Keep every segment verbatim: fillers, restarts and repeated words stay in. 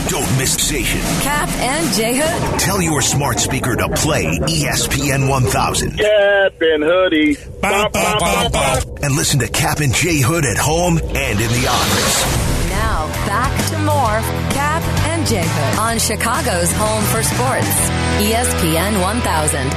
Don't miss the station. Cap and J Hood. Tell your smart speaker to play E S P N one thousand. Cap and Hoodie. Bop, bop, bop, bop. And listen to Cap and J Hood at home and in the office. Now, back to more Cap and J Hood on Chicago's home for sports. E S P N one thousand.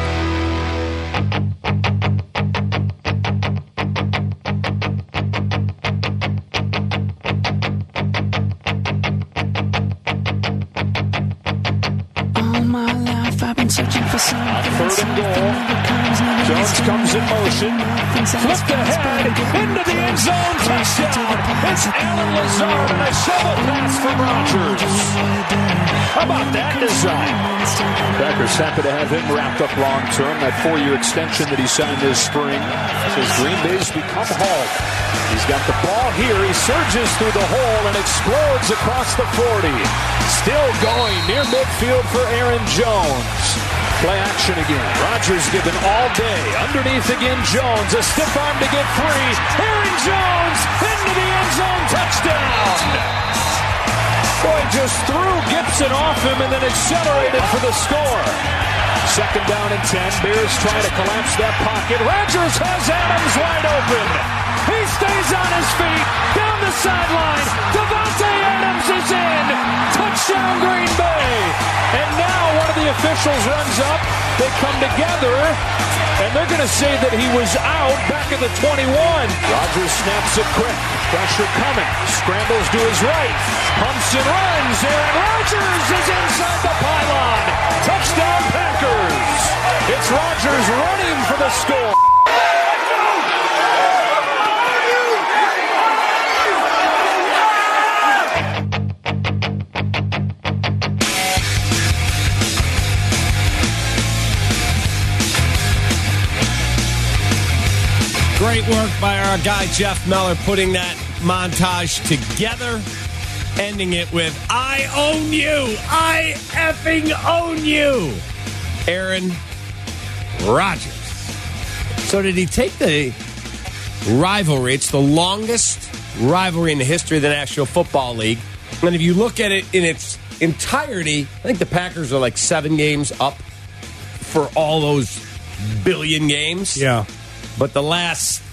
Searching for something. Third and goal. Jones comes in motion. Flipped ahead into the end zone. Touchdown. It's Allen Lazard and a shovel pass from Rodgers. How about that design? Packers happy to have him wrapped up long term. That four-year extension that he signed this spring. Says Green Bay's become home. He's got the ball here. He surges through the hole and explodes across the forty. Still going near midfield for Aaron Jones. Play action again. Rodgers given all day. Underneath again, Jones. A stiff arm to get free. Aaron Jones into the end zone. Touchdown. Boy, just threw Gibson off him and then accelerated for the score. Second down and ten. Bears trying to collapse that pocket. Rodgers has Adams wide open. He stays on his feet. Down the sideline. Davante Adams is in. Touchdown Green Bay. And now one of the officials runs up. They come together. And they're going to say that he was out back at the twenty-one. Rodgers snaps it quick. Pressure coming. Scrambles to his right. Pumps and runs. Aaron Rodgers is inside the pylon. Touchdown Packers. It's Rodgers running for the score. Great work by our guy Jeff Meller putting that montage together, ending it with I own you, I effing own you, Aaron Rodgers. So did he take the rivalry? It's the longest rivalry in the history of the National Football League. And if you look at it in its entirety, I think the Packers are like seven games up for all those billion games. Yeah. But the last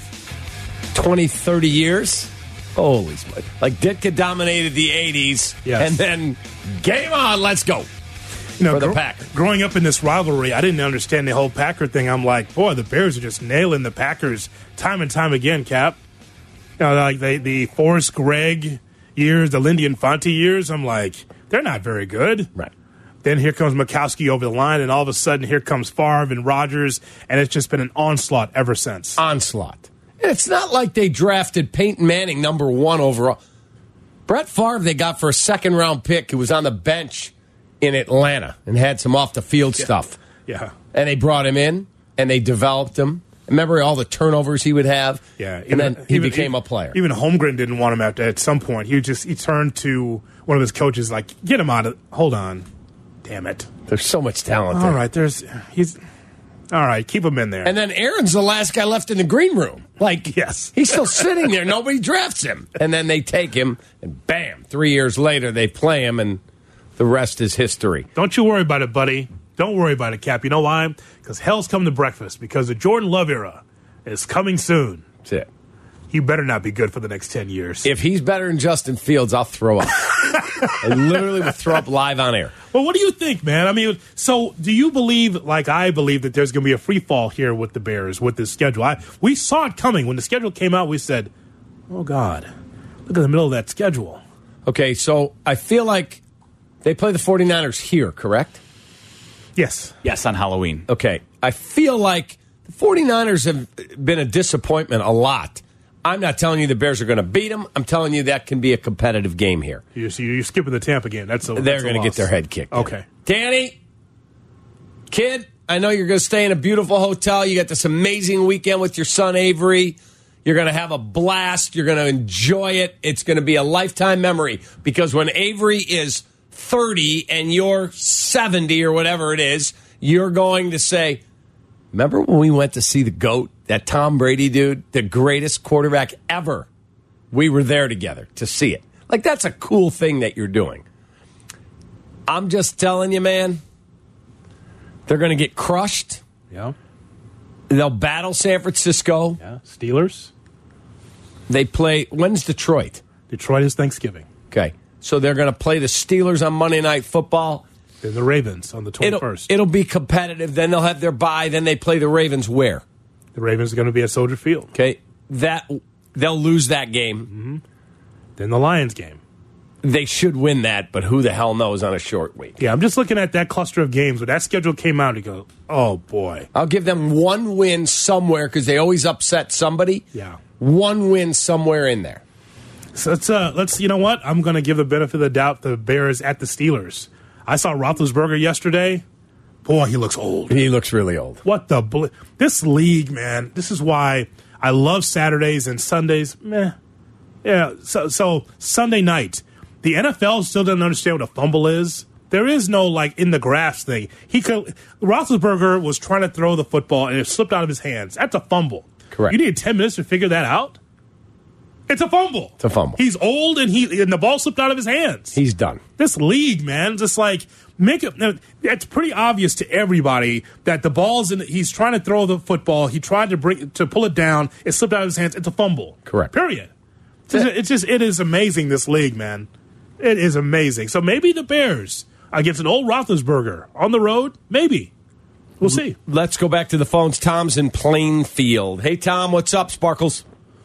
twenty, thirty years, holy smokes. Like Ditka dominated the eighties, yes. And then game on, let's go. You know, for the gr- Packers. Growing up in this rivalry, I didn't understand the whole Packer thing. I'm like, boy, the Bears are just nailing the Packers time and time again, Cap. You know, like the, the Forrest Gregg years, the Lindy Infante years, I'm like, they're not very good. Right. Then here comes Mikowski over the line, and all of a sudden here comes Favre and Rodgers, and it's just been an onslaught ever since. Onslaught. And it's not like they drafted Peyton Manning number one overall. Brett Favre they got for a second-round pick who was on the bench in Atlanta and had some off-the-field yeah. stuff. Yeah. And they brought him in, and they developed him. Remember all the turnovers he would have? Yeah. And then he even, became even, a player. Even Holmgren didn't want him at, at some point. He just he turned to one of his coaches like, get him out of – hold on. Damn it. There's so much talent All there. right, there's he's all right, keep him in there. And then Aaron's the last guy left in the green room. Like, yes. He's still sitting there. Nobody drafts him. And then they take him, and bam, three years later they play him, and the rest is history. Don't you worry about it, buddy. Don't worry about it, Cap. You know why? Because hell's come to breakfast, because the Jordan Love era is coming soon. That's it. He better not be good for the next ten years. If he's better than Justin Fields, I'll throw up. I literally would throw up live on air. Well, what do you think, man? I mean, so do you believe, like I believe, that there's going to be a free fall here with the Bears, with this schedule? I, we saw it coming. When the schedule came out, we said, oh, God, look at the middle of that schedule. Okay, so I feel like they play the 49ers here, correct? Yes. Yes, on Halloween. Okay, I feel like the 49ers have been a disappointment a lot. I'm not telling you the Bears are going to beat them. I'm telling you that can be a competitive game here. You're, you're skipping the Tampa game. That's a, They're going to get their head kicked. Okay. In. Danny, kid, I know you're going to stay in a beautiful hotel. You got this amazing weekend with your son, Avery. You're going to have a blast. You're going to enjoy it. It's going to be a lifetime memory because when Avery is thirty and you're seventy or whatever it is, you're going to say, remember when we went to see the GOAT, that Tom Brady dude, the greatest quarterback ever? We were there together to see it. Like, that's a cool thing that you're doing. I'm just telling you, man, they're going to get crushed. Yeah. They'll battle San Francisco. Yeah. Steelers. They play, when's Detroit? Detroit is Thanksgiving. Okay. So they're going to play the Steelers on Monday Night Football. Then the Ravens on the twenty-first. It'll, it'll be competitive. Then they'll have their bye. Then they play the Ravens where? The Ravens are going to be at Soldier Field. Okay. That they'll lose that game. Mm-hmm. Then the Lions game. They should win that, but who the hell knows on a short week? Yeah, I'm just looking at that cluster of games. When that schedule came out, you go, oh, boy. I'll give them one win somewhere because they always upset somebody. Yeah. One win somewhere in there. So let's, uh, let's you know what? I'm going to give the benefit of the doubt the Bears at the Steelers. I saw Roethlisberger yesterday. Boy, he looks old. He looks really old. What the bl- this league, man. This is why I love Saturdays and Sundays. Meh. Yeah. So so Sunday night, the N F L still doesn't understand what a fumble is. There is no like in the grass thing. He could Roethlisberger was trying to throw the football and it slipped out of his hands. That's a fumble. Correct. You need ten minutes to figure that out. It's a fumble. It's a fumble. He's old and he and the ball slipped out of his hands. He's done. This league, man, just like make it. It's pretty obvious to everybody that the ball's in. He's trying to throw the football. He tried to bring to pull it down. It slipped out of his hands. It's a fumble. Correct. Period. It's just, it's just it is amazing. This league, man, it is amazing. So maybe the Bears against an old Roethlisberger on the road. Maybe we'll see. Let's go back to the phones. Tom's in Plainfield. Hey, Tom, what's up, Sparkles?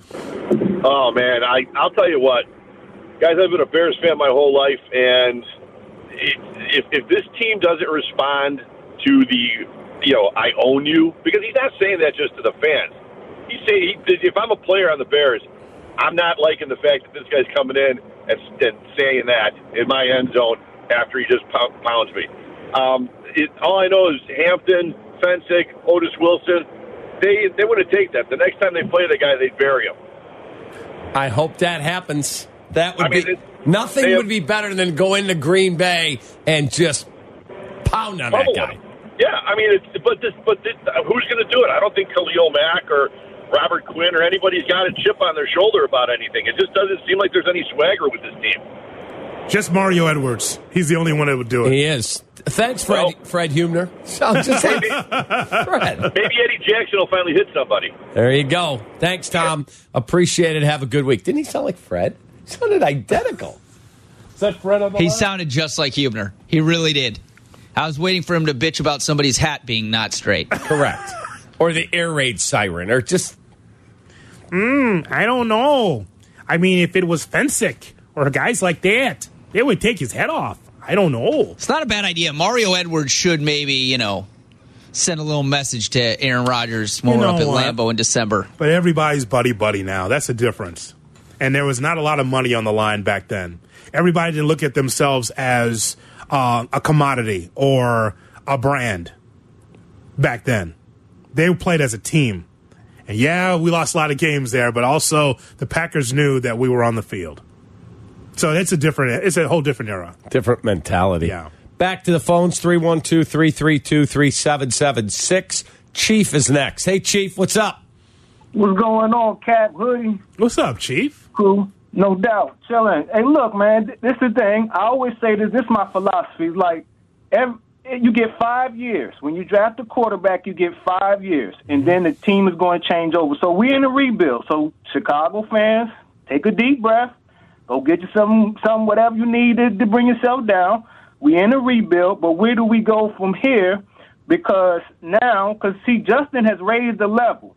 Oh, man, I, I'll tell you what. Guys, I've been a Bears fan my whole life, and it, if, if this team doesn't respond to the, you know, I own you, because he's not saying that just to the fans. He's saying, he, if I'm a player on the Bears, I'm not liking the fact that this guy's coming in and, and saying that in my end zone after he just pounds me. Um, it, all I know is Hampton, Fensick, Otis Wilson, they, they wouldn't take that. The next time they play the guy, they'd bury him. I hope that happens. That would I mean, be it, nothing have, would be better than go into Green Bay and just pound on that guy. Yeah, I mean, it's, but this, but this, who's going to do it? I don't think Khalil Mack or Robert Quinn or anybody's got a chip on their shoulder about anything. It just doesn't seem like there's any swagger with this team. Just Mario Edwards. He's the only one that would do it. He is. Thanks, Fred. Well, Fred Humner. So just maybe, Fred. Maybe Eddie Jackson will finally hit somebody. There you go. Thanks, Tom. Appreciate it. Have a good week. Didn't he sound like Fred? He sounded identical. Is that Fred on the He line? sounded just like Hubner. He really did. I was waiting for him to bitch about somebody's hat being not straight. Correct. Or the air raid siren. Or just... Mm, I don't know. I mean, if it was Fensick or guys like that, they would take his head off. I don't know. It's not a bad idea. Mario Edwards should maybe, you know, send a little message to Aaron Rodgers when you we're know up at what? Lambeau in December. But everybody's buddy-buddy now. That's the difference. And there was not a lot of money on the line back then. Everybody didn't look at themselves as uh, a commodity or a brand back then. They played as a team. And, yeah, we lost a lot of games there, but also the Packers knew that we were on the field. So it's a different, it's a whole different era. Different mentality. Yeah. Back to the phones, three one two, three three two, three seven seven six. Chief is next. Hey, Chief, what's up? What's going on, Cap Hoodie? What's up, Chief? Cool. No doubt. Chilling. Hey, look, man, th- this is the thing. I always say this. This is my philosophy. Like, every, you get five years. When you draft a quarterback, you get five years. And then the team is going to change over. So we're in a rebuild. So, Chicago fans, take a deep breath. Go get you some, some whatever you need to, to bring yourself down. We're in a rebuild, but where do we go from here? Because now, because, see, Justin has raised the level.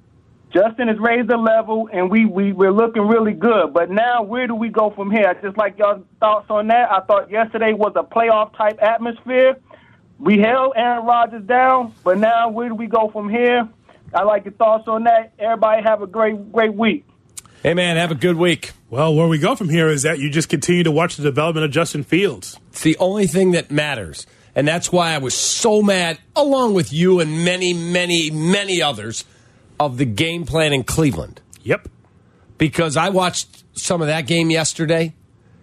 Justin has raised the level, and we, we, we're looking really good. But now, where do we go from here? I just like y'all's thoughts on that. I thought yesterday was a playoff-type atmosphere. We held Aaron Rodgers down, but now where do we go from here? I like your thoughts on that. Everybody have a great, great week. Hey, man, have a good week. Well, where we go from here is that you just continue to watch the development of Justin Fields. It's the only thing that matters. And that's why I was so mad, along with you and many, many, many others, of the game plan in Cleveland. Yep. Because I watched some of that game yesterday.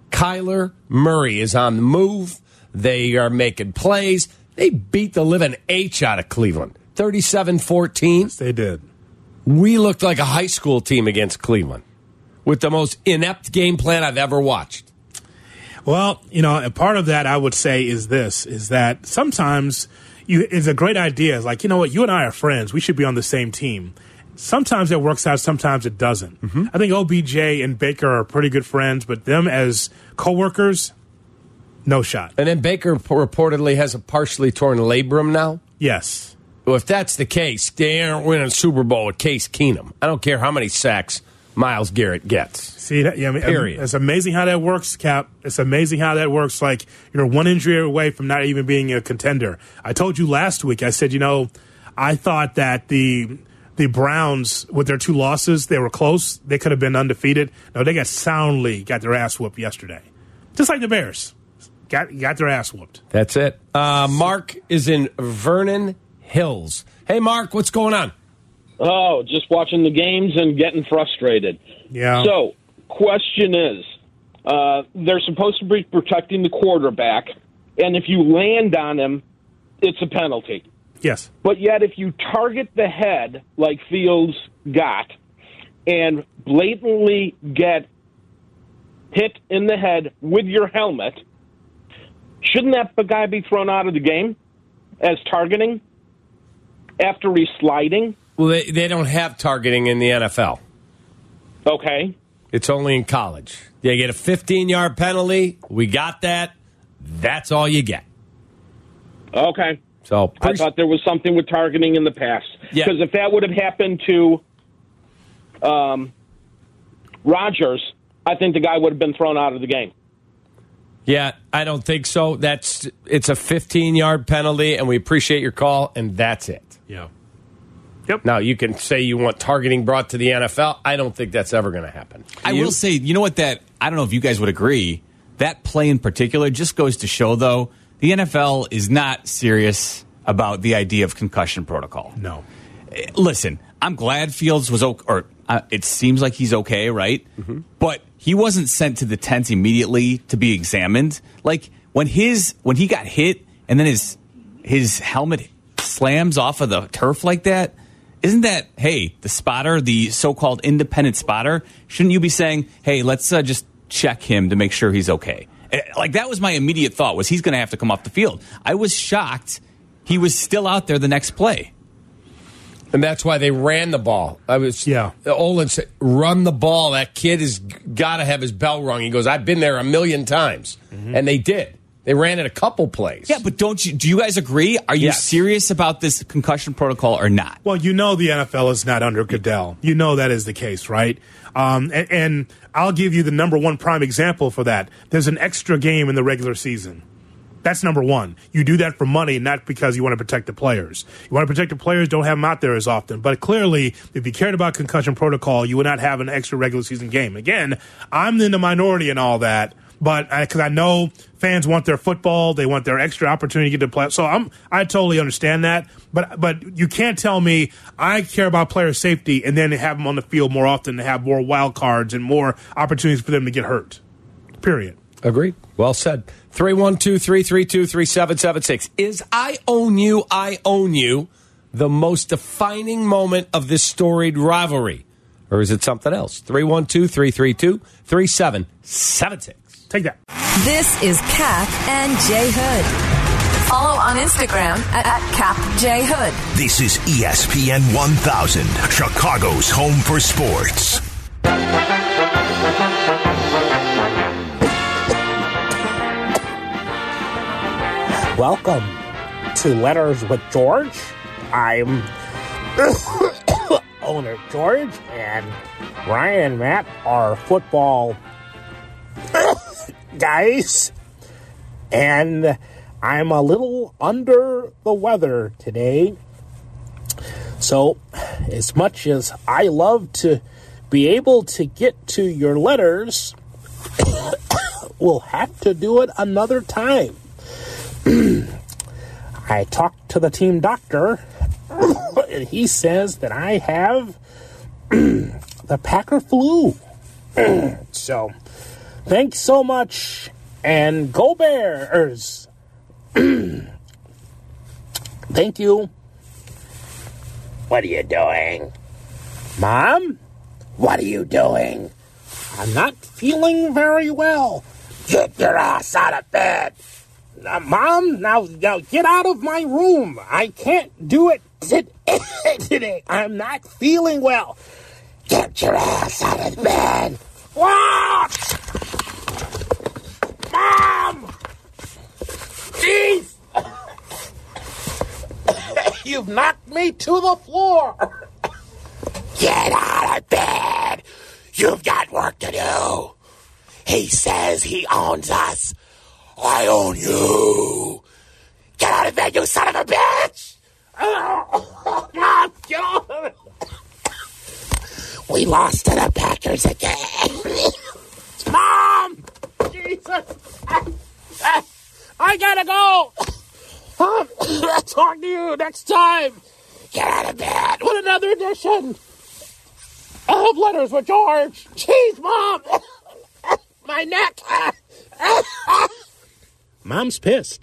Kyler Murray is on the move. They are making plays. They beat the living H out of Cleveland. thirty-seven fourteen. Yes, they did. We looked like a high school team against Cleveland with the most inept game plan I've ever watched. Well, you know, a part of that I would say is this, is that sometimes you, it's a great idea. It's like, you know what, you and I are friends. We should be on the same team. Sometimes it works out, sometimes it doesn't. Mm-hmm. I think O B J and Baker are pretty good friends, but them as coworkers, no shot. And then Baker reportedly has a partially torn labrum now? Yes. Well, if that's the case, they aren't winning a Super Bowl with Case Keenum. I don't care how many sacks Myles Garrett gets. See, that, yeah, I mean, Period. It's amazing how that works, Cap. It's amazing how that works. Like, you're one injury away from not even being a contender. I told you last week, I said, you know, I thought that the the Browns, with their two losses, they were close. They could have been undefeated. No, they got soundly got their ass whooped yesterday. Just like the Bears. Got, got their ass whooped. That's it. Uh, Mark is in Vernon Hills. Hey, Mark, what's going on? Oh, just watching the games and getting frustrated. Yeah. So, question is, uh, they're supposed to be protecting the quarterback, and if you land on him, it's a penalty. Yes. But yet, if you target the head like Fields got and blatantly get hit in the head with your helmet, shouldn't that guy be thrown out of the game as targeting after he's sliding? Well, they, they don't have targeting in the N F L. Okay. It's only in college. You get a fifteen-yard penalty. We got that. That's all you get. Okay. So I thought there was something with targeting in the past. Yeah. Because if that would have happened to um, Rodgers, I think the guy would have been thrown out of the game. Yeah, I don't think so. That's it's a fifteen-yard penalty, and we appreciate your call, and that's it. Yeah. Yep. Now, you can say you want targeting brought to the N F L. I don't think that's ever going to happen. I you? will say, you know what, that, I don't know if you guys would agree, that play in particular just goes to show, though, the N F L is not serious about the idea of concussion protocol. No. Listen, I'm glad Fields was okay, or uh, it seems like he's okay, right? Mm-hmm. But he wasn't sent to the tent immediately to be examined. Like, when his when he got hit and then his his helmet slams off of the turf like that, isn't that, hey, the spotter, the so-called independent spotter, shouldn't you be saying, hey, let's uh, just check him to make sure he's okay? Like, that was my immediate thought, was he's going to have to come off the field. I was shocked he was still out there the next play. And that's why they ran the ball. I was, yeah. Olin said, run the ball. That kid has got to have his bell rung. He goes, I've been there a million times. Mm-hmm. And they did. They ran it a couple plays. Yeah, but don't you? Do you guys agree? Are you yes. serious about this concussion protocol or not? Well, you know the N F L is not under Goodell. You know that is the case, right? Um, and, and I'll give you the number one prime example for that. There's an extra game in the regular season. That's number one. You do that for money, not because you want to protect the players. You want to protect the players, don't have them out there as often. But clearly, if you cared about concussion protocol, you would not have an extra regular season game. Again, I'm in the minority in all that, but because I, I know fans want their football, they want their extra opportunity to get to play. So I'm, I totally understand that. But but you can't tell me I care about player safety and then have them on the field more often to have more wild cards and more opportunities for them to get hurt. Period. Agreed. Well said. three one two, three three two, three seven seven six. Is I own you, I own you the most defining moment of this storied rivalry? Or is it something else? three one two, three three two, three seven seven six. Take that. This is Cap and Jay Hood. Follow on Instagram at, at Cap J Hood. This is E S P N one thousand, Chicago's home for sports. Welcome to Letters with George. I'm owner George, and Ryan and Matt are football guys, and I'm a little under the weather today. So, as much as I love to be able to get to your letters, we'll have to do it another time. I talked to the team doctor, and he says that I have the Packer flu. So, thanks so much, and go Bears! Thank you. What are you doing? Mom? What are you doing? I'm not feeling very well. Get your ass out of bed. Now, Mom, now, now get out of my room. I can't do it today. I'm not feeling well. Get your ass out of bed. What? Mom! Jeez! You've knocked me to the floor. Get out of bed. You've got work to do. He says he owns us. I own you. Get out of bed, you son of a bitch. Oh, God, get out of it. We lost to the Packers again. Mom! Jesus! I gotta go! Um, I'll talk to you next time. Get out of bed with another edition of Letters with George. Jeez, Mom! My neck! Mom's pissed.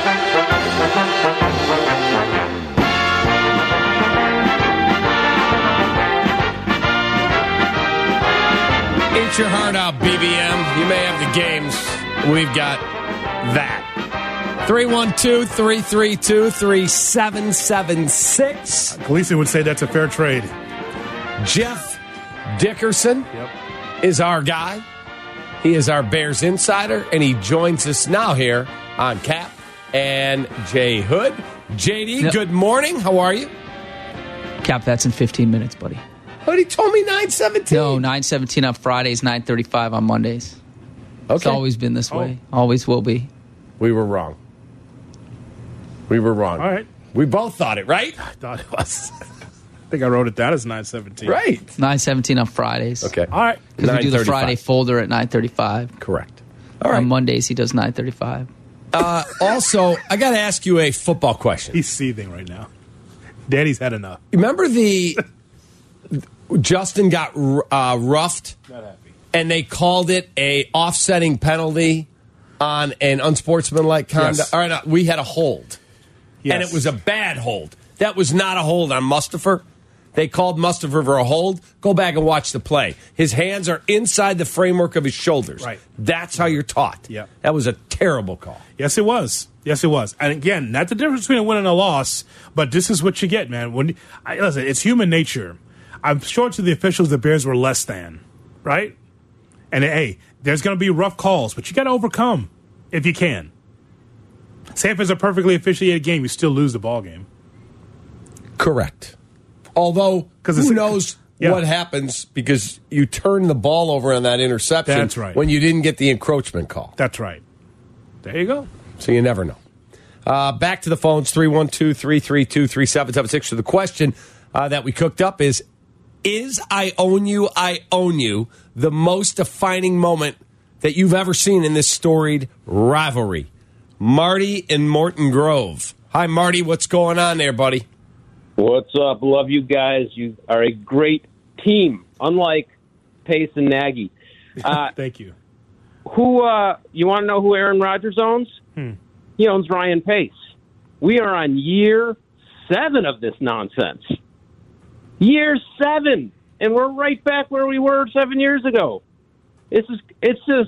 Eat your heart out, B B M. You may have the games. We've got that. three one two, three three two, three seven seven six. Khaleesi would say that's a fair trade. Jeff Dickerson yep. is our guy. He is our Bears insider, and he joins us now here on Cap and J Hood. J D, yep. Good morning. How are you? Cap, that's in fifteen minutes, buddy. But he told me nine seventeen. No, nine seventeen on Fridays, nine thirty-five on Mondays. Okay. It's always been this way. Oh. Always will be. We were wrong. We were wrong. All right. We both thought it, right? I thought it was. I think I wrote it down as nine seventeen. Right. nine seventeen on Fridays. Okay. All right. Because we do the Friday folder at nine thirty-five. Correct. All right. On Mondays, he does nine thirty-five. Uh, also, I got to ask you a football question. He's seething right now. Daddy's had enough. Remember the Justin got uh, roughed? Not happy. And they called it a offsetting penalty on an unsportsmanlike conduct. Yes. All right, no, we had a hold. Yes. And it was a bad hold. That was not a hold on Mustipher. They called Mustipher for a hold. Go back and watch the play. His hands are inside the framework of his shoulders. Right. That's how you're taught. Yeah. That was a terrible call. Yes, it was. Yes, it was. And again, not the difference between a win and a loss, but this is what you get, man. When I, listen, it's human nature. I'm sure to the officials the Bears were less than, right? And hey, there's going to be rough calls, but you got to overcome if you can. Say if it's a perfectly officiated game, you still lose the ball game. Correct. Although, who knows yeah. what happens because you turn the ball over on that interception That's right. when you didn't get the encroachment call. That's right. There you go. So you never know. Uh, back to the phones, three one two, three three two, three seven seven six. So the question uh, that we cooked up is, is I own you, I own you the most defining moment that you've ever seen in this storied rivalry? Marty in Morton Grove. Hi, Marty. What's going on there, buddy? What's up? Love you guys. You are a great team, unlike Pace and Nagy. Uh, Thank you. Who uh, you want to know who Aaron Rodgers owns? Hmm. He owns Ryan Pace. We are on year seven of this nonsense. Year seven, and we're right back where we were seven years ago. It's just, it's just,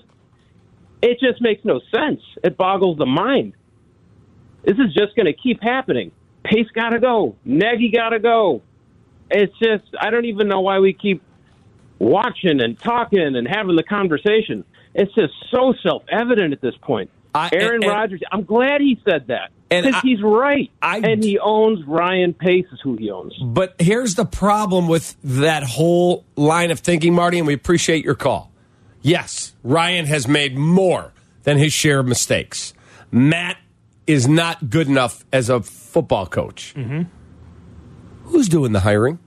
it just makes no sense. It boggles the mind. This is just going to keep happening. Pace got to go. Nagy got to go. It's just, I don't even know why we keep watching and talking and having the conversation. It's just so self-evident at this point. I, Aaron and, Rodgers, I'm glad he said that because he's right. I, and he owns Ryan Pace is who he owns. But here's the problem with that whole line of thinking, Marty, and we appreciate your call. Yes, Ryan has made more than his share of mistakes. Matt is not good enough as a football coach. Mm-hmm. Who's doing the hiring?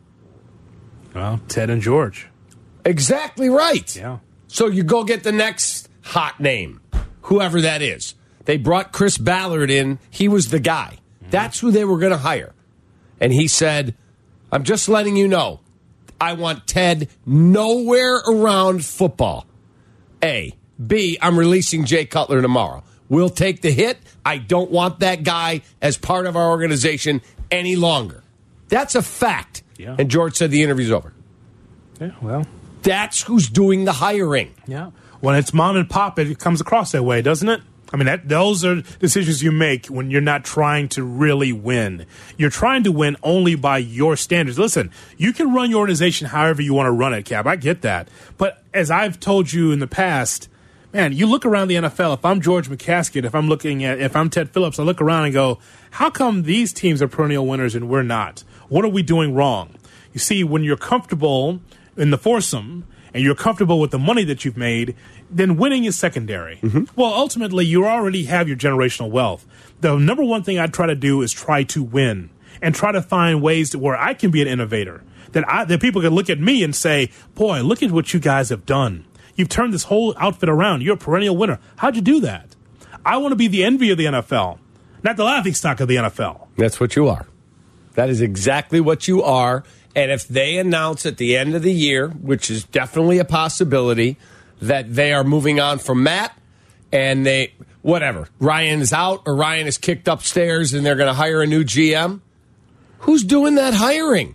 Well, Ted and George. Exactly right. Yeah. So you go get the next hot name, whoever that is. They brought Chris Ballard in. He was the guy. Mm-hmm. That's who they were going to hire. And he said, I'm just letting you know, I want Ted nowhere around football. A. B, I'm releasing Jay Cutler tomorrow. We'll take the hit. I don't want that guy as part of our organization any longer. That's a fact. Yeah. And George said the interview's over. Yeah, well. That's who's doing the hiring. Yeah. When it's mom and pop, it comes across that way, doesn't it? I mean, that, those are decisions you make when you're not trying to really win. You're trying to win only by your standards. Listen, you can run your organization however you want to run it, Cap. I get that. But as I've told you in the past, man, you look around the N F L. If I'm George McCaskey, if I'm looking at, if I'm Ted Phillips, I look around and go, how come these teams are perennial winners and we're not? What are we doing wrong? You see, when you're comfortable in the foursome and you're comfortable with the money that you've made, then winning is secondary. Mm-hmm. Well, ultimately, you already have your generational wealth. The number one thing I try to do is try to win and try to find ways to where I can be an innovator, that I, that people can look at me and say, boy, look at what you guys have done. You've turned this whole outfit around. You're a perennial winner. How'd you do that? I want to be the envy of the N F L, not the laughingstock of the N F L. That's what you are. That is exactly what you are. And if they announce at the end of the year, which is definitely a possibility, that they are moving on from Matt and they, whatever, Ryan is out or Ryan is kicked upstairs and they're going to hire a new G M, who's doing that hiring?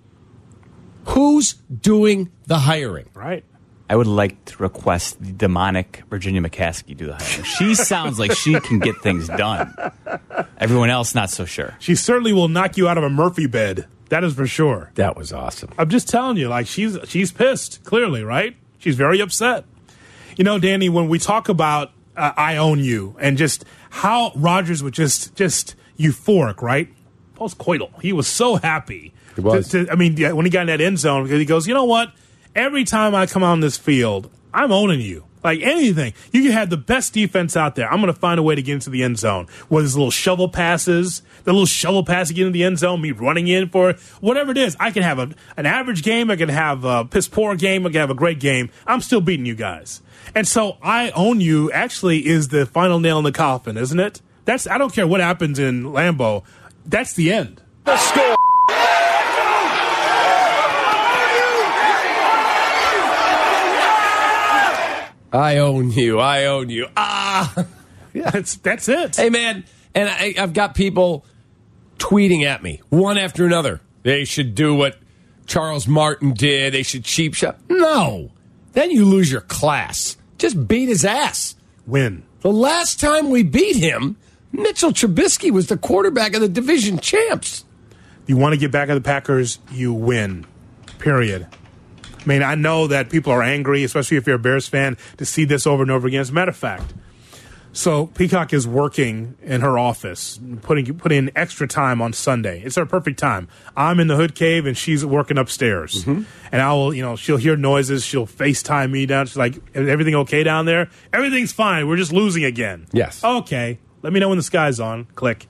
Who's doing the hiring? Right. I would like to request the demonic Virginia McCaskey do the hiring. She sounds like she can get things done. Everyone else, not so sure. She certainly will knock you out of a Murphy bed. That is for sure. That was awesome. I'm just telling you, like, she's she's pissed, clearly, right? She's very upset. You know, Danny, when we talk about uh, I Own You and just how Rodgers was just just euphoric, right? Post-coital. He was so happy. He was. To, to, I mean, when he got in that end zone, because he goes, you know what? Every time I come on this field, I'm owning you. Like anything. You can have the best defense out there. I'm going to find a way to get into the end zone. Whether it's little shovel passes, the little shovel pass to get into the end zone, me running in for it, whatever it is. I can have a, an average game. I can have a piss poor game. I can have a great game. I'm still beating you guys. And so I Own You actually is the final nail in the coffin, isn't it? That's I don't care what happens in Lambeau. That's the end. The score. I own you. I own you. Ah, yeah, that's that's it. Hey, man, and I, I've got people tweeting at me one after another. They should do what Charles Martin did. They should cheap shot. No, then you lose your class. Just beat his ass. Win. The last time we beat him, Mitchell Trubisky was the quarterback of the division champs. You want to get back at the Packers, you win. Period. I mean, I know that people are angry, especially if you're a Bears fan, to see this over and over again. As a matter of fact, so Peacock is working in her office, putting putting in extra time on Sunday. It's her perfect time. I'm in the hood cave, and she's working upstairs. Mm-hmm. And I will, you know, she'll hear noises. She'll FaceTime me down. She's like, "Is everything okay down there?" "Everything's fine. We're just losing again." Yes. Okay. Let me know when the sky's on. Click.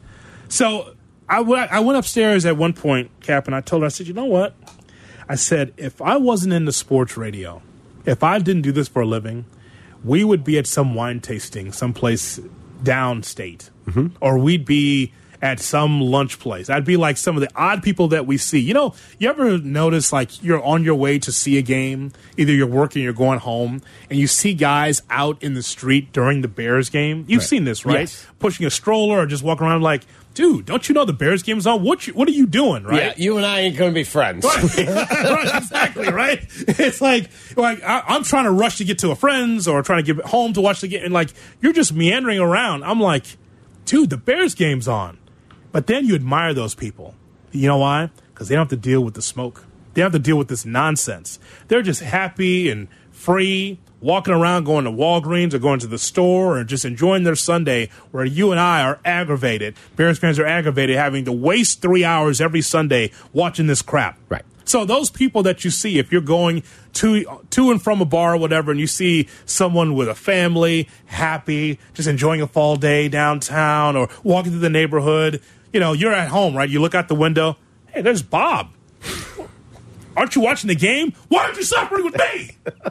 So I, w- I went upstairs at one point, Cap, and I told her, I said, you know what? I said, if I wasn't into sports radio, if I didn't do this for a living, we would be at some wine tasting someplace downstate. Mm-hmm. Or we'd be at some lunch place. I'd be like some of the odd people that we see. You know, you ever notice like you're on your way to see a game, either you're working or you're going home, and you see guys out in the street during the Bears game? You've right. seen this, right? Yes. Pushing a stroller or just walking around like, dude, don't you know the Bears game's on? What you, what are you doing, right? Yeah, you and I ain't going to be friends. Right. Right, exactly, right? It's like, like I, I'm trying to rush to get to a friend's or trying to get home to watch the game, and like you're just meandering around. I'm like, dude, the Bears game's on. But then you admire those people. You know why? Because they don't have to deal with the smoke. They don't have to deal with this nonsense. They're just happy and free, walking around, going to Walgreens or going to the store or just enjoying their Sunday, where you and I are aggravated. Bears fans are aggravated having to waste three hours every Sunday watching this crap. Right. So those people that you see, if you're going to to and from a bar or whatever, and you see someone with a family, happy, just enjoying a fall day downtown or walking through the neighborhood, you know, you're at home, right? You look out the window. Hey, there's Bob. Aren't you watching the game? Why aren't you suffering with me?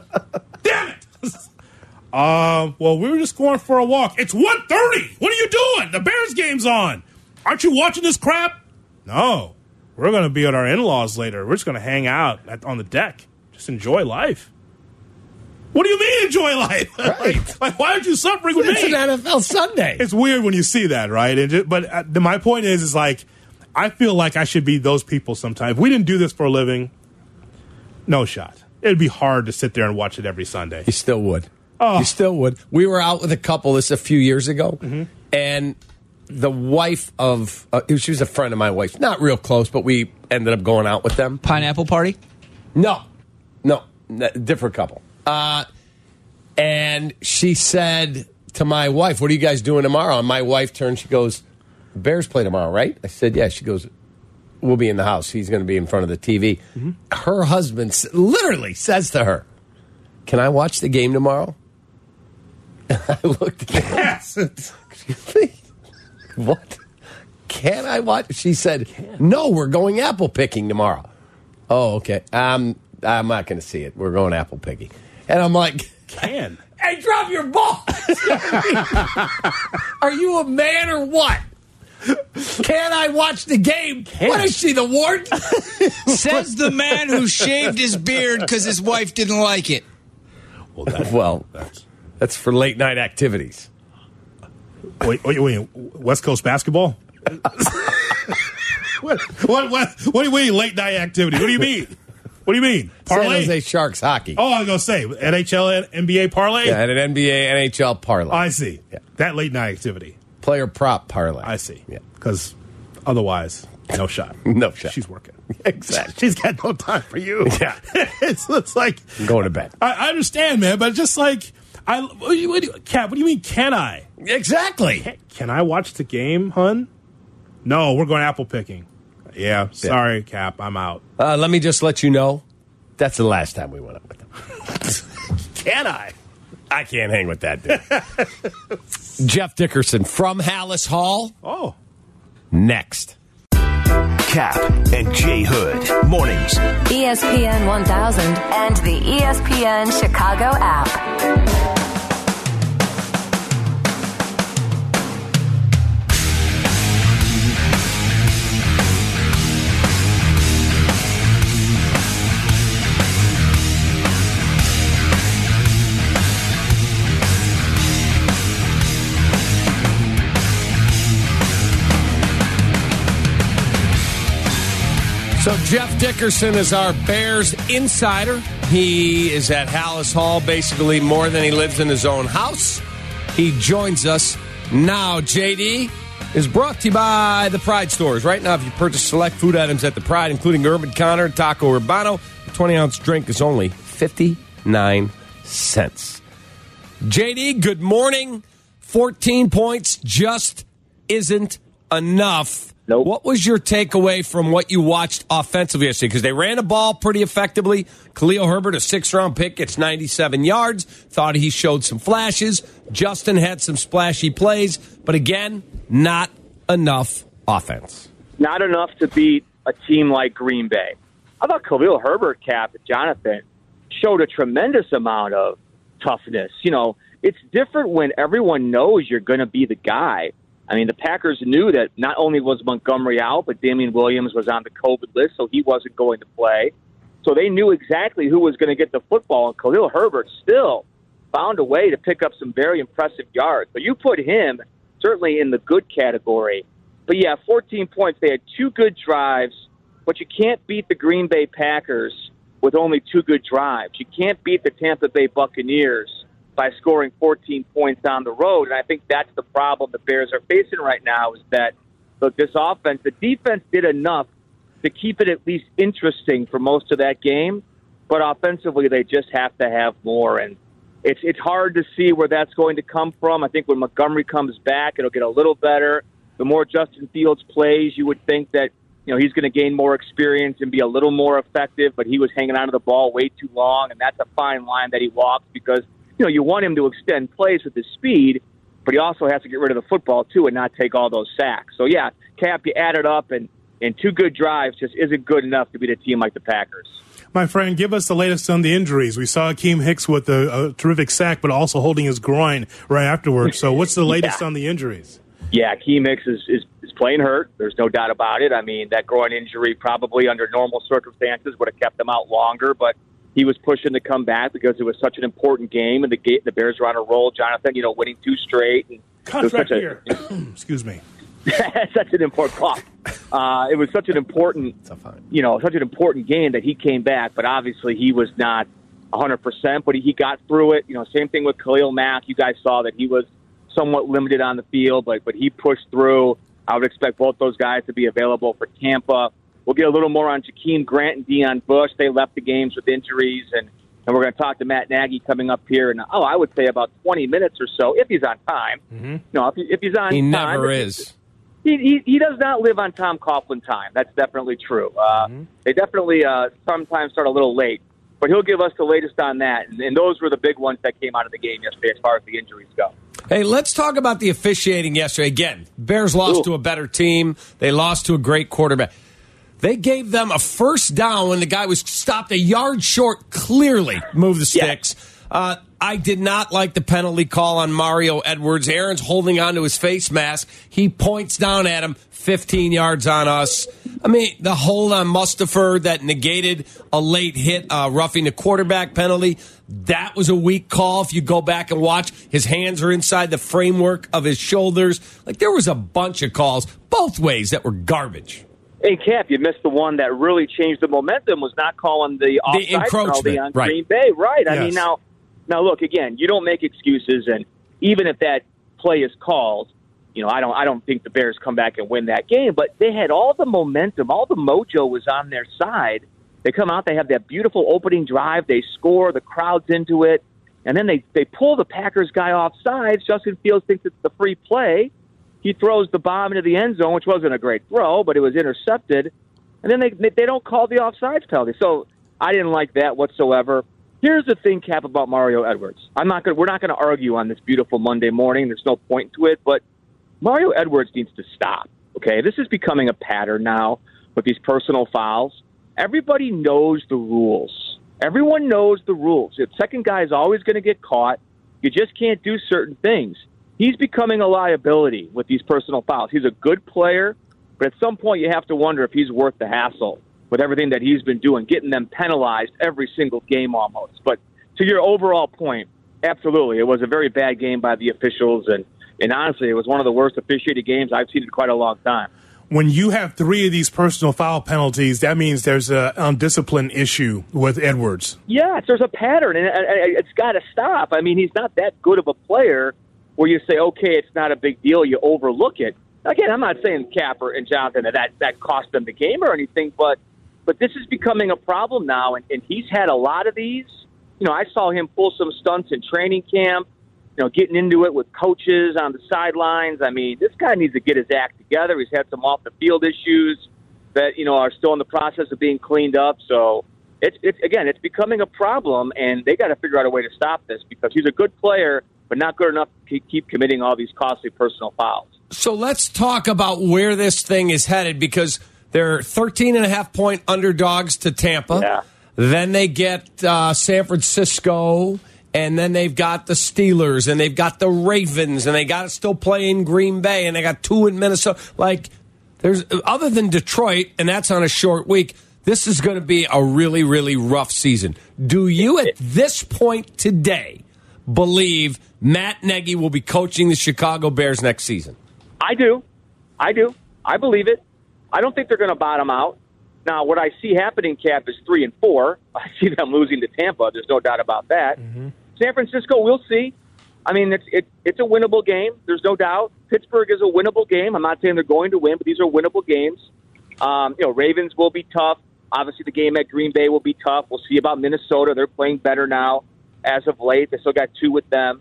Damn it. Uh, well, we were just going for a walk. It's one thirty. What are you doing? The Bears game's on. Aren't you watching this crap? No. We're going to be at our in-laws later. We're just going to hang out at, on the deck. Just enjoy life. What do you mean enjoy life? Right. like, like, why aren't you suffering with it's me? It's an N F L Sunday. It's weird when you see that, right? And just, but uh, the, my point is, is like, I feel like I should be those people sometimes. If we didn't do this for a living, no shot. It'd be hard to sit there and watch it every Sunday. You still would. Oh. You still would. We were out with a couple this a few years ago, Mm-hmm. and the wife of uh, she was a friend of my wife's, not real close, but we ended up going out with them. Pineapple party? No, no, n- different couple. Uh, and she said to my wife, "What are you guys doing tomorrow?" And my wife turned. She goes, "Bears play tomorrow, right?" I said, "Yeah." She goes, "We'll be in the house. He's going to be in front of the T V." Mm-hmm. Her husband s- literally says to her, "Can I watch the game tomorrow?" And I looked at her. Yes. Excuse me? What? Can I watch? She said, "No, we're going apple picking tomorrow." Oh, okay. Um, I'm not going to see it. We're going apple picking. And I'm like, Can. Hey, drop your ball. Are you a man or what? Can I watch the game? Can. What is she, the warden? Says the man who shaved his beard because his wife didn't like it. Well, that, well that's, that's for late night activities. Wait, wait, wait. West Coast basketball? what, what, what, what do you mean, late night activity? What do you mean? What do you mean? Parlay? San Jose Sharks hockey. Oh, I was going to say, N H L, N B A parlay? Yeah, an N B A, N H L parlay. I see. Yeah. That late night activity. Player prop parlay. I see. Yeah. Because otherwise, no shot. No shot. She's working. Exactly. She's got no time for you. Yeah. it's, it's like... I'm going to bed. I, I understand, man, but just like... I, what do you, what do you, Cap, what do you mean, can I? Exactly. Can, can I watch the game, hun? No, we're going apple picking. Yeah, sorry, yeah. Cap, I'm out. Uh, let me just let you know, that's the last time we went up with them. Can I? I can't hang with that dude. Jeff Dickerson from Hallis Hall. Oh. Next. Cap and J Hood. Mornings. E S P N one thousand and the E S P N Chicago app. So Jeff Dickerson is our Bears insider. He is at Hallis Hall basically more than he lives in his own house. He joins us now. J D is brought to you by the Pride Stores. Right now, if you purchase select food items at the Pride, including Urban Connor, Taco Urbano, a twenty-ounce drink is only fifty-nine cents. J D, good morning. fourteen points just isn't enough. Nope. What was your takeaway from what you watched offensively yesterday? Because they ran the ball pretty effectively. Khalil Herbert, a six-round pick, gets ninety-seven yards. Thought he showed some flashes. Justin had some splashy plays. But again, not enough offense. Not enough to beat a team like Green Bay. I thought Khalil Herbert, Cap, Jonathan, showed a tremendous amount of toughness. You know, it's different when everyone knows you're going to be the guy. I mean, the Packers knew that not only was Montgomery out, but Damian Williams was on the COVID list, so he wasn't going to play. So they knew exactly who was going to get the football, and Khalil Herbert still found a way to pick up some very impressive yards. So you put him certainly in the good category. But, yeah, fourteen points. They had two good drives, but you can't beat the Green Bay Packers with only two good drives. You can't beat the Tampa Bay Buccaneers by scoring fourteen points on the road. And I think that's the problem the Bears are facing right now is that, look, this offense, the defense did enough to keep it at least interesting for most of that game, but offensively they just have to have more. And it's it's hard to see where that's going to come from. I think when Montgomery comes back, it'll get a little better. The more Justin Fields plays, you would think that, you know, he's going to gain more experience and be a little more effective, but he was hanging onto the ball way too long, and that's a fine line that he walks because – you know, you want him to extend plays with his speed, but he also has to get rid of the football, too, and not take all those sacks. So, yeah, Cap, you add it up, and, and two good drives just isn't good enough to beat a team like the Packers. My friend, give us the latest on the injuries. We saw Akeem Hicks with a, a terrific sack, but also holding his groin right afterwards. So what's the latest yeah. on the injuries? Yeah, Akeem Hicks is, is, is playing hurt. There's no doubt about it. I mean, that groin injury probably under normal circumstances would have kept him out longer, but he was pushing to come back because it was such an important game, and the ga- the Bears were on a roll. Jonathan, you know, winning two straight. And Contract a, year. Excuse me. such an important cough. Uh, it was such an important, you know, such an important game that he came back. But obviously, he was not one hundred percent, but he got through it. You know, same thing with Khalil Mack. You guys saw that he was somewhat limited on the field, but but he pushed through. I would expect both those guys to be available for Tampa. We'll get a little more on Jakeem Grant and Deion Bush. They left the games with injuries, and, and we're going to talk to Matt Nagy coming up here in, oh, I would say about twenty minutes or so, if he's on time. Mm-hmm. No, if, he, if he's on he time. He never is. He, he, he does not live on Tom Coughlin time. That's definitely true. Uh, mm-hmm. They definitely uh, sometimes start a little late, but he'll give us the latest on that. And, and those were the big ones that came out of the game yesterday as far as the injuries go. Hey, let's talk about the officiating yesterday. Again, Bears lost Ooh. to a better team. They lost to a great quarterback. They gave them a first down when the guy was stopped a yard short, clearly move the sticks. Yeah. Uh, I did not like the penalty call on Mario Edwards. Aaron's holding on to his face mask. He points down at him, fifteen yards on us. I mean, the hold on Mustipher that negated a late hit, uh, roughing the quarterback penalty, that was a weak call. If you go back and watch, his hands are inside the framework of his shoulders. Like, there was a bunch of calls both ways that were garbage. Hey, Cap, you missed the one that really changed the momentum, was not calling the offside penalty on right. Green Bay. Right. I yes. mean, now, now look, again, you don't make excuses, and even if that play is called, you know, I don't I don't think the Bears come back and win that game, but they had all the momentum, all the mojo was on their side. They come out, they have that beautiful opening drive, they score, the crowd's into it, and then they, they pull the Packers guy off sides. Justin Fields thinks it's the free play. He throws the bomb into the end zone, which wasn't a great throw, but it was intercepted. And then they they don't call the offsides penalty. So I didn't like that whatsoever. Here's the thing, Cap, about Mario Edwards. I'm not going. We're not going to argue on this beautiful Monday morning. There's no point to it. But Mario Edwards needs to stop. Okay, this is becoming a pattern now with these personal fouls. Everybody knows the rules. Everyone knows the rules. The second guy is always going to get caught. You just can't do certain things. He's becoming a liability with these personal fouls. He's a good player, but at some point you have to wonder if he's worth the hassle with everything that he's been doing, getting them penalized every single game almost. But to your overall point, absolutely, it was a very bad game by the officials, and, and honestly, it was one of the worst officiated games I've seen in quite a long time. When you have three of these personal foul penalties, that means there's an undisciplined issue with Edwards. Yes, there's a pattern, and it's got to stop. I mean, he's not that good of a player where you say, okay, it's not a big deal, you overlook it. Again, I'm not saying Capper and Jonathan that, that that cost them the game or anything, but but this is becoming a problem now, and, and he's had a lot of these. You know, I saw him pull some stunts in training camp, you know, getting into it with coaches on the sidelines. I mean, this guy needs to get his act together. He's had some off-the-field issues that, you know, are still in the process of being cleaned up. So, it's, it's again, it's becoming a problem, and they got to figure out a way to stop this because he's a good player, but not good enough to keep committing all these costly personal fouls. So let's talk about where this thing is headed, because they're thirteen and a half point underdogs to Tampa. Yeah. Then they get uh, San Francisco, and then they've got the Steelers, and they've got the Ravens, and they got to still play in Green Bay, and they got two in Minnesota. Like, there's other than Detroit, and that's on a short week, this is going to be a really, really rough season. Do you, at this point today, believe Matt Nagy will be coaching the Chicago Bears next season? I do. I do. I believe it. I don't think they're going to bottom out. Now, what I see happening, Cap, is three and four. I see them losing to Tampa. There's no doubt about that. Mm-hmm. San Francisco, we'll see. I mean, it's it, it's a winnable game. There's no doubt. Pittsburgh is a winnable game. I'm not saying they're going to win, but these are winnable games. Um, you know, Ravens will be tough. Obviously, the game at Green Bay will be tough. We'll see about Minnesota. They're playing better now as of late. They still got two with them.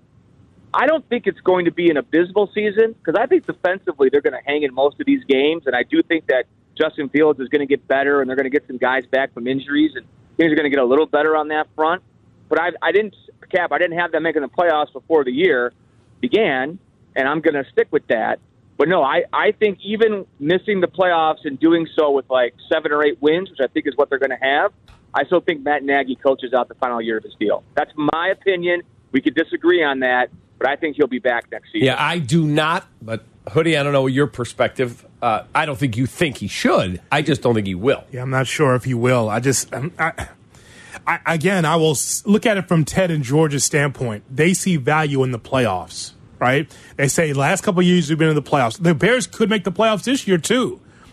I don't think it's going to be an abysmal season because I think defensively they're going to hang in most of these games, and I do think that Justin Fields is going to get better, and they're going to get some guys back from injuries, and things are going to get a little better on that front. But I, I didn't, Cap, I didn't have them making the playoffs before the year began, and I'm going to stick with that. But no, I, I think even missing the playoffs and doing so with like seven or eight wins, which I think is what they're going to have, I still think Matt Nagy coaches out the final year of his deal. That's my opinion. We could disagree on that, but I think he'll be back next season. Yeah, I do not, but Hoodie, I don't know your perspective. Uh, I don't think you think he should. I just don't think he will. Yeah, I'm not sure if he will. I just, I, I, again, I will look at it from Ted and George's standpoint. They see value in the playoffs, right? They say last couple of years we've been in the playoffs. The Bears could make the playoffs this year too.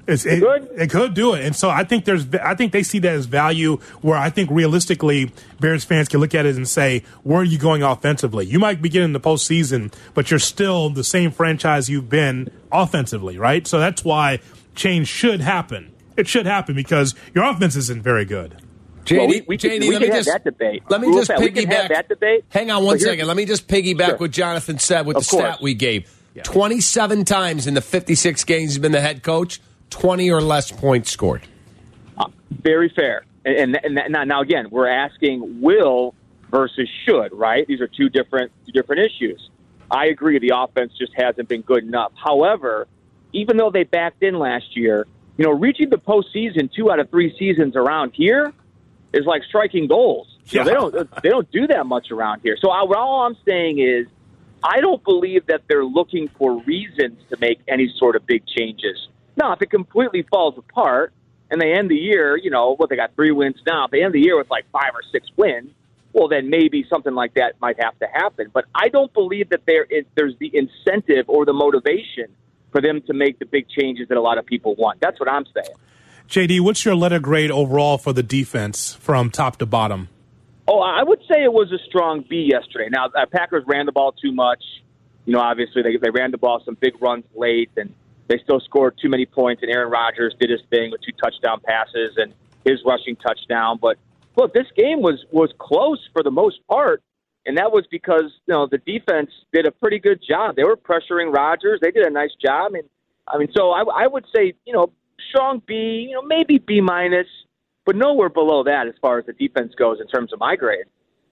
It's, it, it could do it, and so I think there's. I think they see that as value. Where I think realistically, Bears fans can look at it and say, "Where are you going offensively? You might be getting the postseason, but you're still the same franchise you've been offensively, right?" So that's why change should happen. It should happen because your offense isn't very good. J D, well, we, we J D, can, we let can me have just that debate. Let me Real just fast. We can have piggyback. that debate. Hang on one But second. Let me just piggyback Sure. what Jonathan said with Of the course. stat we gave. twenty-seven times in the fifty-six games he's been the head coach, twenty or less points scored. Uh, very fair. And, and, and now, again, we're asking will versus should, right? These are two different two different issues. I agree the offense just hasn't been good enough. However, even though they backed in last year, you know, reaching the postseason two out of three seasons around here is like striking goals. You know, they don't they don't do that much around here. So I, all I'm saying is I don't believe that they're looking for reasons to make any sort of big changes. Now, if it completely falls apart and they end the year, you know, what, they got three wins now. If they end the year with like five or six wins, well, then maybe something like that might have to happen. But I don't believe that there is, there's the incentive or the motivation for them to make the big changes that a lot of people want. That's what I'm saying. J D, what's your letter grade overall for the defense from top to bottom? Oh, I would say it was a strong B yesterday. Now, uh, Packers ran the ball too much. You know, obviously they they ran the ball some big runs late, and they still scored too many points. And Aaron Rodgers did his thing with two touchdown passes and his rushing touchdown. But look, this game was was close for the most part, and that was because you know the defense did a pretty good job. They were pressuring Rodgers. They did a nice job, and I mean, so I, I would say you know strong B, you know maybe B minus. But nowhere below that as far as the defense goes in terms of my grade.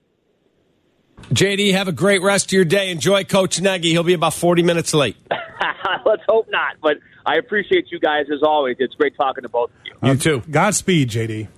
J D, have a great rest of your day. Enjoy Coach Nagy. He'll be about forty minutes late. Let's hope not. But I appreciate you guys as always. It's great talking to both of you. You too. Godspeed, J D.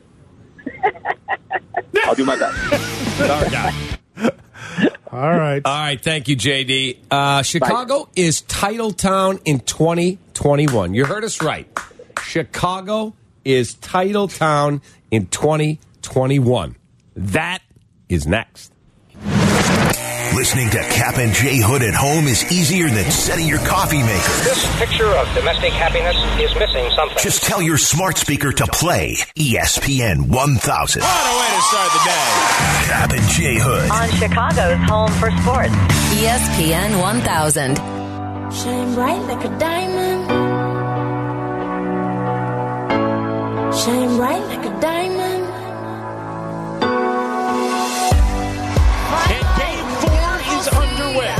I'll do my best. Sorry, guy. All right. All right. Thank you, J D. Uh, Chicago Bye. is title town in twenty twenty-one. You heard us right. Chicago is title town in twenty twenty-one. That is next. Listening to Cap and J Hood at home is easier than setting your coffee maker. This picture of domestic happiness is missing something. Just tell your smart speaker to play E S P N one thousand. What a way to start the day. Cap and J Hood. On Chicago's home for sports, E S P N one thousand. Shine bright like a diamond. Shine bright like a diamond. And game four is underway.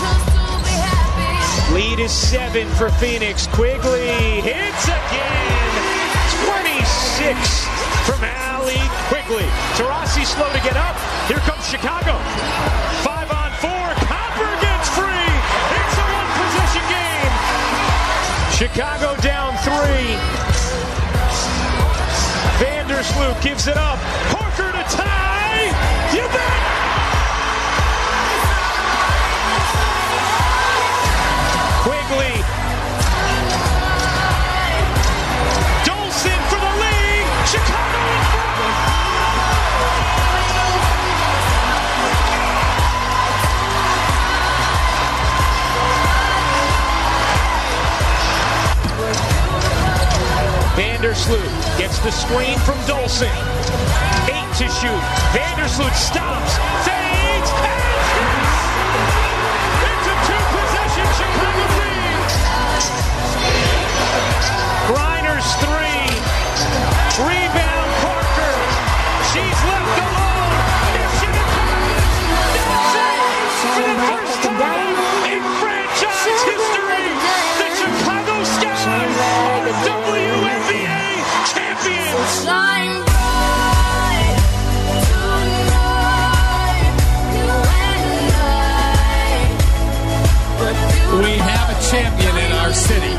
Lead is seven for Phoenix. Quigley hits again. twenty-six from Allie Quigley. Taurasi slow to get up. Here comes Chicago. Five on four. Copper gets free. It's a one-possession game. Chicago down three. Vandersloot gives it up. Parker to tie. You bet. Quigley. Dolson for the lead. Chicago in front. Vandersloot gets the screen from Dolson. Eight to shoot. Vandersloot stops, fades, and shoots. It's a two-possession Chicago lead. Griner's three. Rebound Parker. She's left alone. Mission accomplished. For the first time in franchise history, the Chicago Sky are W N B A champions. Shine bright tonight, you and I. We have a champion in our city.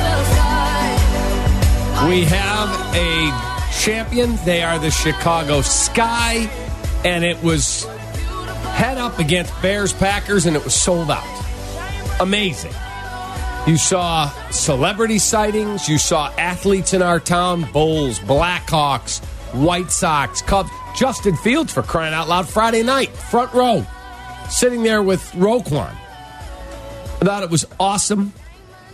We have a champion. They are the Chicago Sky, and it was head up against Bears Packers, and it was sold out. Amazing. You saw celebrity sightings. You saw athletes in our town. Bulls, Blackhawks, White Sox, Cubs. Justin Fields, for crying out loud, Friday night, front row, sitting there with Roquan. I thought it was awesome.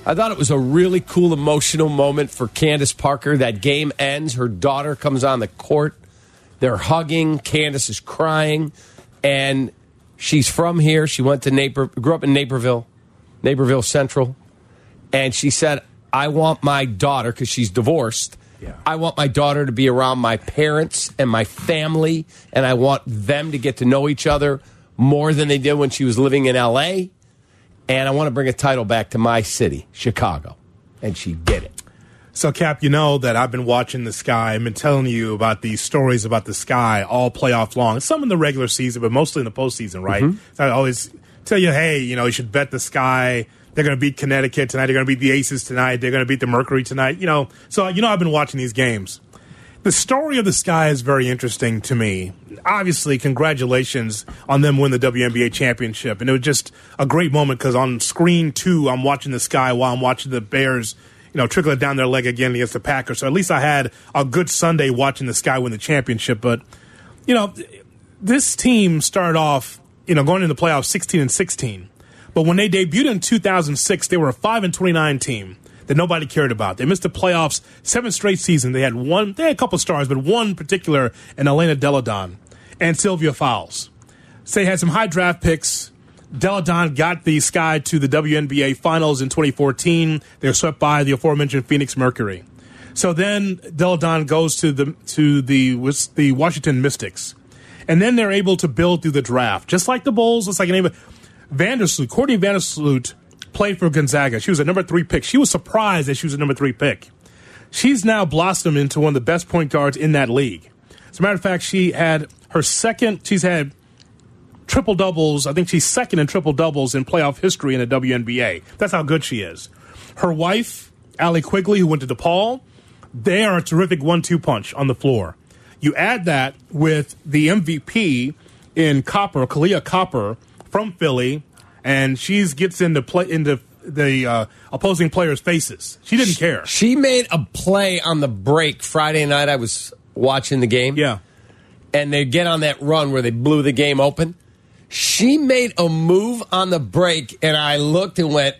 I thought it was a really cool, emotional moment for Candace Parker. That game ends. Her daughter comes on the court. They're hugging. Candace is crying. And she's from here. She went to Naper, grew up in Naperville, Naperville Central. And she said, I want my daughter, because she's divorced, yeah. I want my daughter to be around my parents and my family, and I want them to get to know each other more than they did when she was living in L A, and I want to bring a title back to my city, Chicago. And she did it. So, Cap, you know that I've been watching the Sky. I've been telling you about these stories about the Sky all playoff long. Some in the regular season, but mostly in the postseason, right? Mm-hmm. So I always tell you, hey, you know, you should bet the Sky. They're going to beat Connecticut tonight. They're going to beat the Aces tonight. They're going to beat the Mercury tonight. You know, so, you know, I've been watching these games. The story of the Sky is very interesting to me. Obviously, congratulations on them winning the W N B A championship. And it was just a great moment because on screen two, I'm watching the Sky while I'm watching the Bears, you know, trickle it down their leg again against the Packers. So at least I had a good Sunday watching the Sky win the championship. But, you know, this team started off, you know, going into the playoffs sixteen and sixteen. But when they debuted in two thousand six, they were a five and twenty-nine team that nobody cared about. They missed the playoffs seven straight seasons. They had one, they had a couple of stars, but one particular, and Elena Deladon and Sylvia Fowles. So they had some high draft picks. Deladon got the Sky to the W N B A Finals in twenty fourteen. They were swept by the aforementioned Phoenix Mercury. So then Deladon goes to the to the the Washington Mystics, and then they're able to build through the draft, just like the Bulls. It's like a name of Vandersloot. Courtney Vandersloot played for Gonzaga. She was a number three pick. She was surprised that she was a number three pick. She's now blossomed into one of the best point guards in that league. As a matter of fact, she had her second. She's had triple doubles. I think she's second in triple doubles in playoff history in the W N B A. That's how good she is. Her wife, Allie Quigley, who went to DePaul, they are a terrific one two punch on the floor. You add that with the M V P in Copper, Kalia Copper from Philly, and she gets into play into the uh, opposing players' faces. She didn't care. She made a play on the break Friday night. I was watching the game. Yeah. And they get on that run where they blew the game open. She made a move on the break, and I looked and went,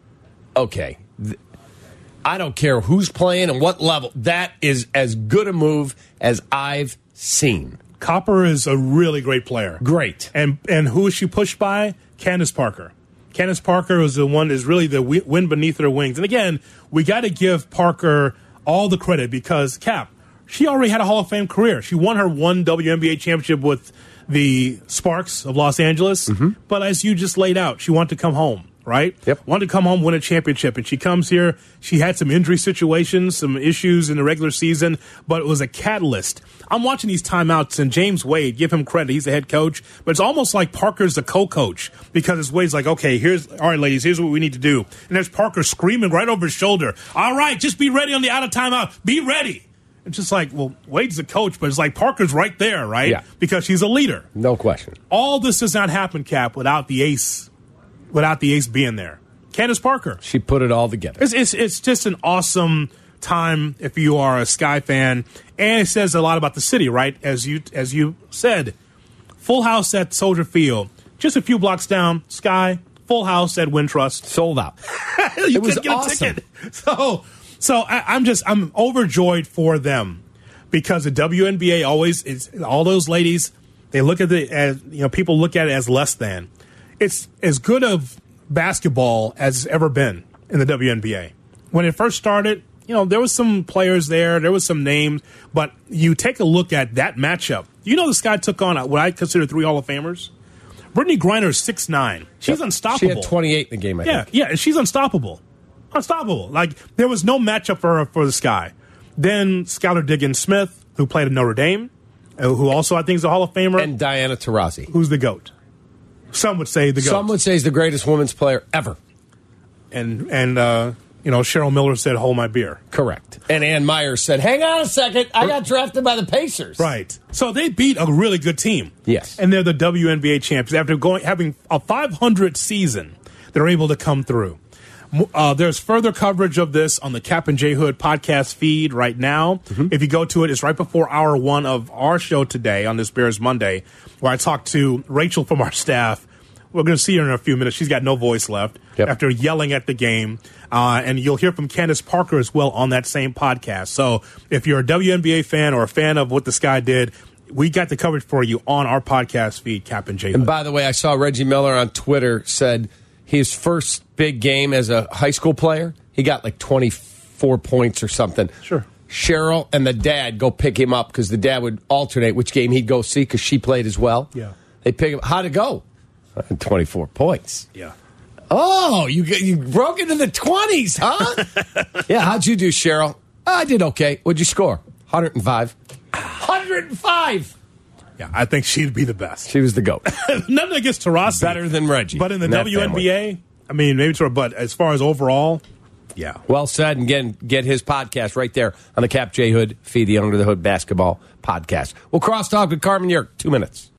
okay, th- I don't care who's playing and what level. That is as good a move as I've seen. Copper is a really great player. Great. And and who is she pushed by? Candace Parker. Candace Parker is the one is really the wind beneath her wings. And again, we got to give Parker all the credit because, Cap, she already had a Hall of Fame career. She won her one W N B A championship with the Sparks of Los Angeles. Mm-hmm. But as you just laid out, she wanted to come home, right? Yep. Wanted to come home, win a championship. And she comes here. She had some injury situations, some issues in the regular season, but it was a catalyst. I'm watching these timeouts, and James Wade, give him credit. He's the head coach. But it's almost like Parker's the co-coach because it's Wade's like, okay, here's, all right, ladies, here's what we need to do. And there's Parker screaming right over his shoulder. All right, just be ready on the out of timeout. Be ready. It's just like, well, Wade's the coach, but it's like Parker's right there, right? Yeah. Because she's a leader. No question. All this does not happen, Cap, without the ace, without the ace being there. Candace Parker. She put it all together. It's, it's, it's just an awesome time if you are a Sky fan, and it says a lot about the city, right? As you as you said, full house at Soldier Field, just a few blocks down. Sky, full house at Wintrust, sold out. you it was get awesome. A ticket. So, so I, I'm just I'm overjoyed for them because the W N B A always is all those ladies. They look at the as you know people look at it as less than. It's as good of basketball as it's ever been in the W N B A. When it first started, you know, there was some players there, there was some names, but you take a look at that matchup. You know, this guy took on what I consider three Hall of Famers. Brittany Griner is six nine. She's yep. unstoppable. She had twenty-eight in the game, I yeah, think. Yeah, and she's unstoppable. Unstoppable. Like, there was no matchup for her for the Sky. Then Skylar Diggins-Smith, who played at Notre Dame, who also I think is a Hall of Famer. And Diana Taurasi. Who's the GOAT? Some would say the GOAT. Some would say he's the greatest women's player ever. And, and uh, you know, Cheryl Miller said, hold my beer. Correct. And Ann Myers said, hang on a second, I got drafted by the Pacers. Right. So they beat a really good team. Yes. And they're the W N B A champions. After going having a five hundred season, they're able to come through. Uh, there's further coverage of this on the Cap and J Hood podcast feed right now. Mm-hmm. If you go to it, it's right before hour one of our show today on this Bears Monday, where I talked to Rachel from our staff We're going to see her in a few minutes. She's got no voice left Yep. after yelling at the game. Uh, and you'll hear from Candace Parker as well on that same podcast. So if you're a W N B A fan or a fan of what the Sky did, we got the coverage for you on our podcast feed, Cap and J. And by the way, I saw Reggie Miller on Twitter said his first big game as a high school player, he got like twenty-four points or something. Sure. Cheryl and the dad go pick him up because the dad would alternate which game he'd go see because she played as well. Yeah. They pick him. How'd it go? twenty-four points. Yeah. Oh, you you broke into the twenties, huh? Yeah, how'd you do, Cheryl? I did okay. What'd you score? one hundred five. one hundred five. Yeah, I think she'd be the best. She was the GOAT. Nothing against Taurasi. Better than Reggie. But in the in that W N B A, I mean, maybe Taurasi, but as far as overall, yeah. Well said. And again, get his podcast right there on the Cap J Hood feed, the Under the Hood Basketball Podcast. We'll cross talk with Carmen York. Two minutes.